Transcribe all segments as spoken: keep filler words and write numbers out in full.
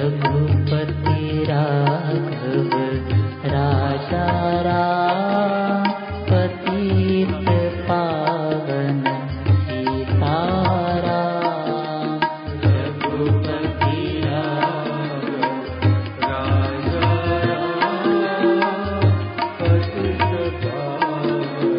रघुपति राघव राजा राम, पतित पावन सीताराम। रघुपति राघव राजा राम, पतित पावन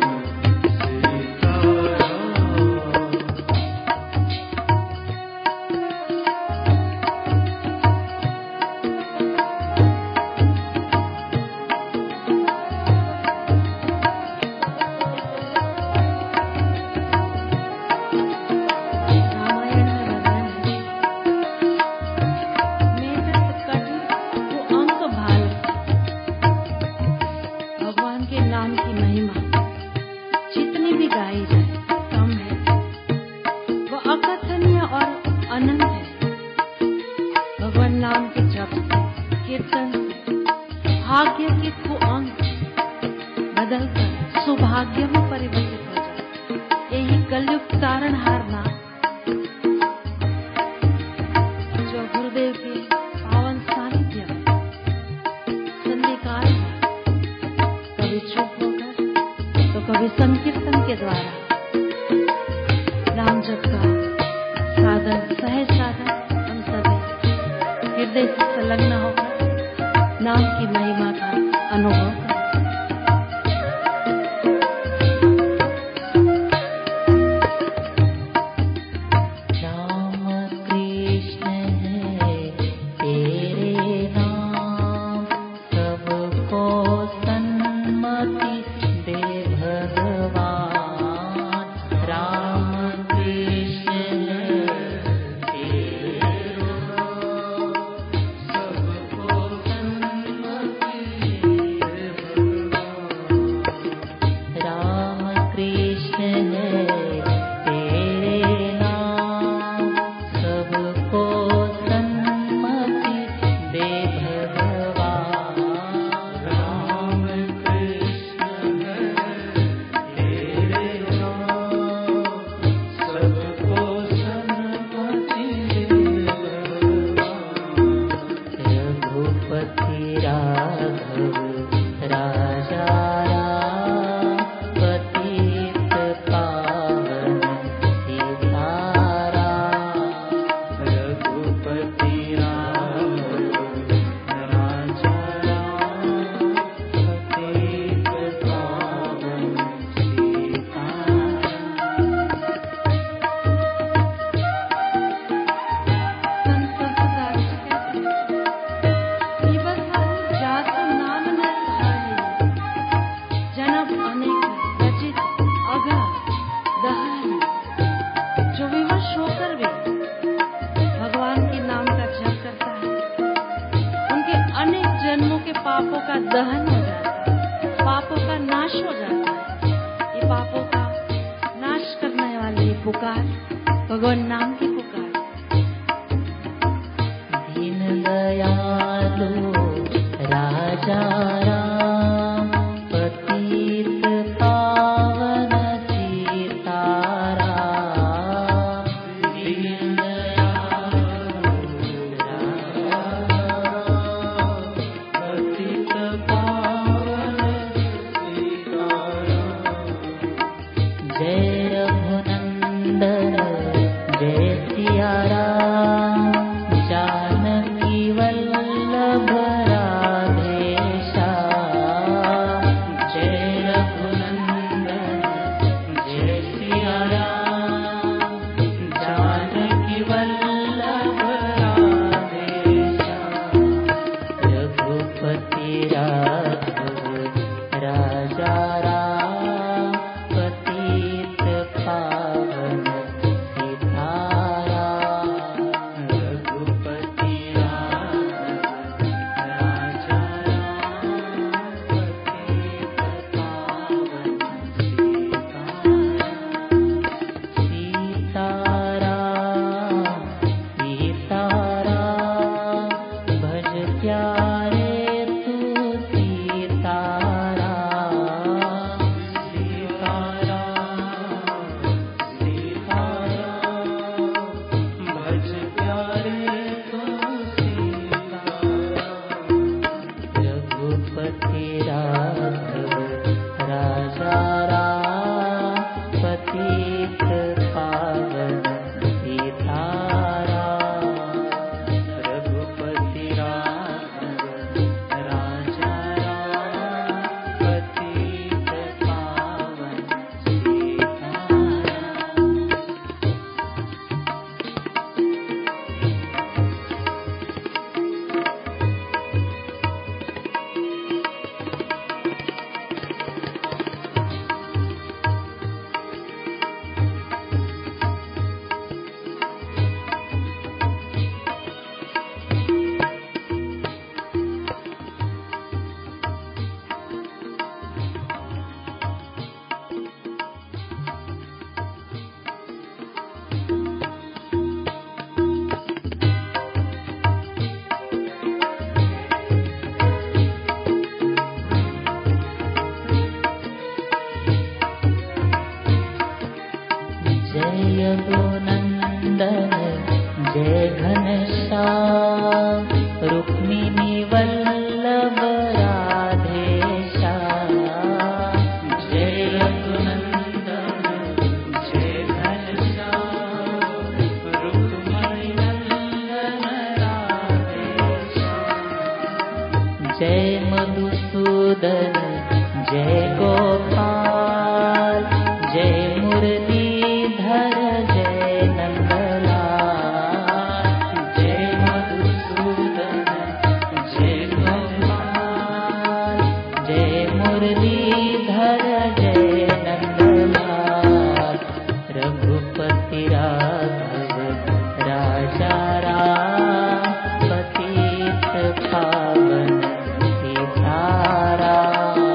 जानकी वल्लभ राधेशा। घनश्याम रुक्मिणी वल्लभ राधेशा। जय रघुनंदन जय घनश्याम रुक्मिणी वल्लभ राधेशा। जय मधुसूदन जय गोपाल जय मुरलीधर जय नंदलाल। जय मधुसूदन जय गोपाल जय मुरलीधर जय नंदलाल। रघुपति राघव राजा राम पतित पावन सीताराम।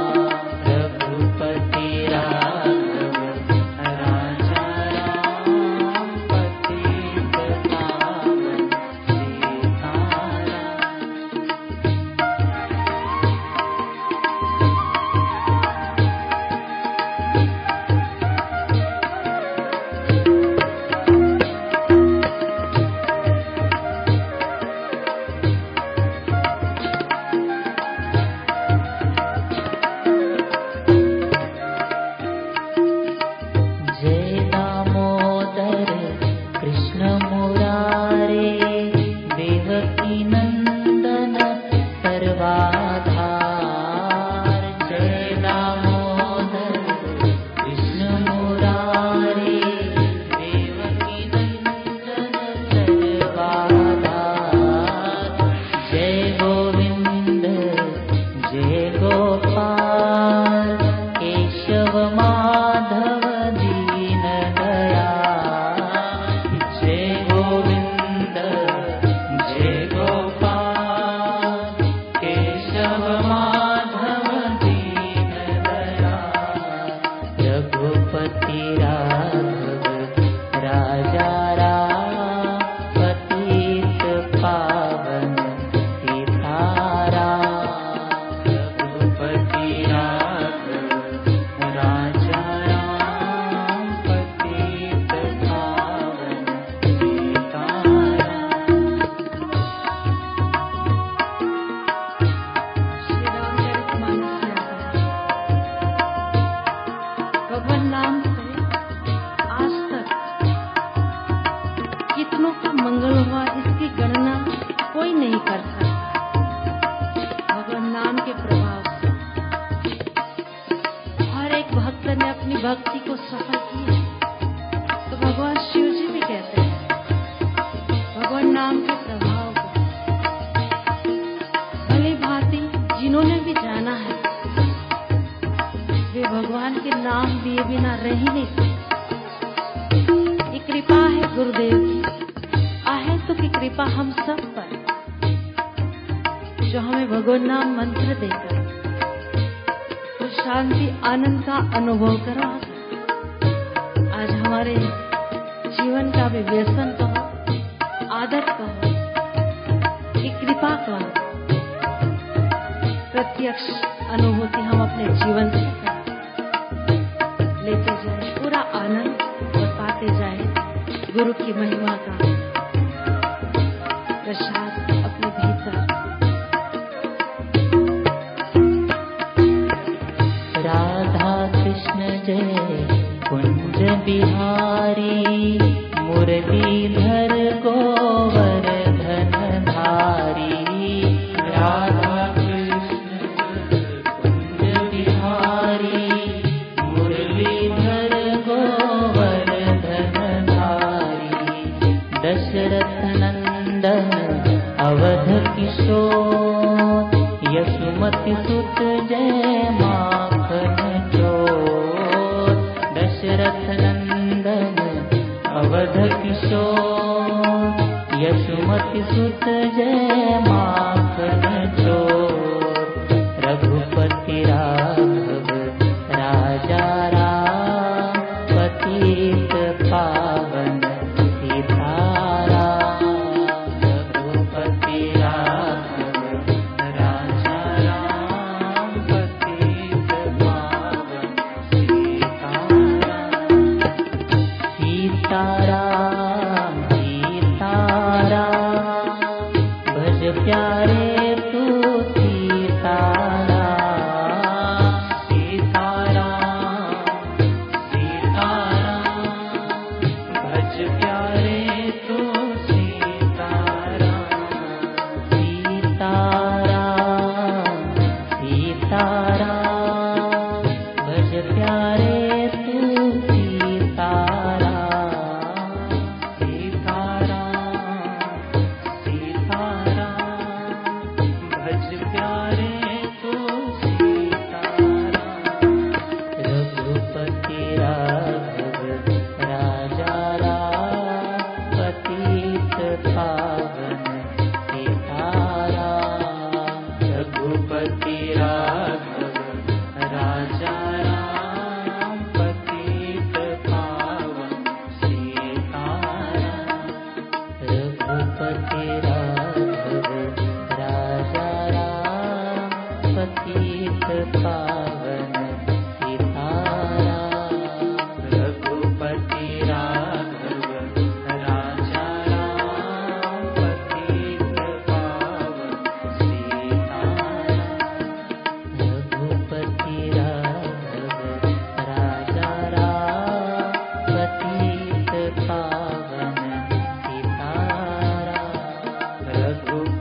अनुभव करो। आज हमारे जीवन का भी व्यसन कहो, आदत कहो, कि कृपा कहो, प्रत्यक्ष अनुभूति हम अपने जीवन से लेते जाए, पूरा आनंद और पाते जाए गुरु की महिमा का प्रसाद अपने भीतर। राधा कृष्ण जय कुंज बिहारी मुरलीधर गोवर्धन धारी। राधा कृष्ण कुंज बिहारी मुरलीधर गोवर्धन धारी। दशरथ नंदन अवध किशोर यशोमति सुत जय माखन चोर। दशरथ नंदन अवध किशोर यशोमति सुत जय माखन चोर। रघुपति राघव राजा राम पतित पावन सीताराम। रघुपति राघव राजा राम पतित पावन सीताराम। सीताराम सीताराम रघुपति